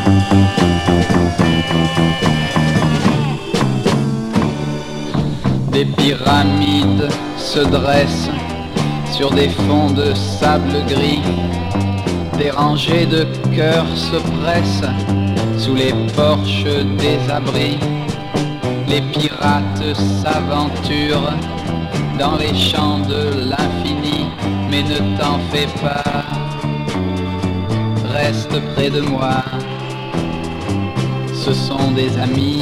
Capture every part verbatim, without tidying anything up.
Des pyramides se dressent sur des fonds de sable gris. Des rangées de cœurs se pressent sous les porches des abris. Les pirates s'aventurent dans les champs de l'infini. Mais ne t'en fais pas, reste près de moi. Ce sont des amis.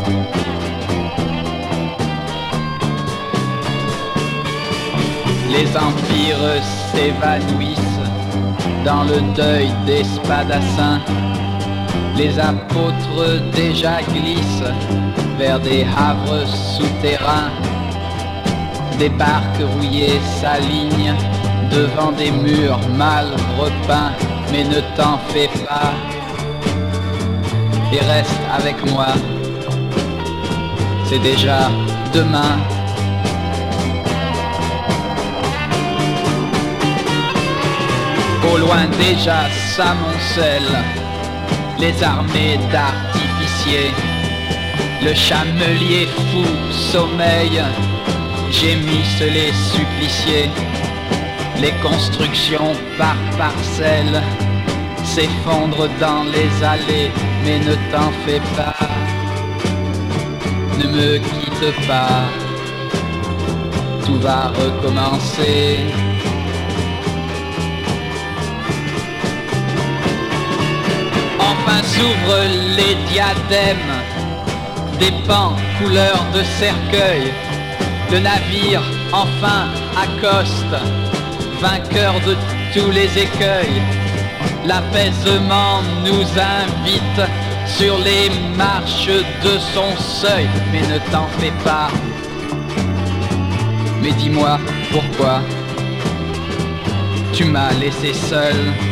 Les empires s'évanouissent dans le deuil des spadassins. Les apôtres déjà glissent vers des havres souterrains. Des barques rouillées s'alignent devant des murs mal repeints. Mais ne t'en fais pas et reste avec moi. C'est déjà demain. Au loin déjà s'amoncellent les armées d'artificiers. Le chamelier fou sommeille, gémissent les suppliciés. Les constructions par parcelles s'effondrent dans les allées. Mais ne t'en fais pas, ne me quitte pas, tout va recommencer. Enfin s'ouvrent les diadèmes, des pans couleur de cercueil. Le navire enfin accoste, vainqueur de tous les écueils. L'apaisement nous invite sur les marches de son seuil. Mais ne t'en fais pas, mais dis-moi pourquoi tu m'as laissé seul.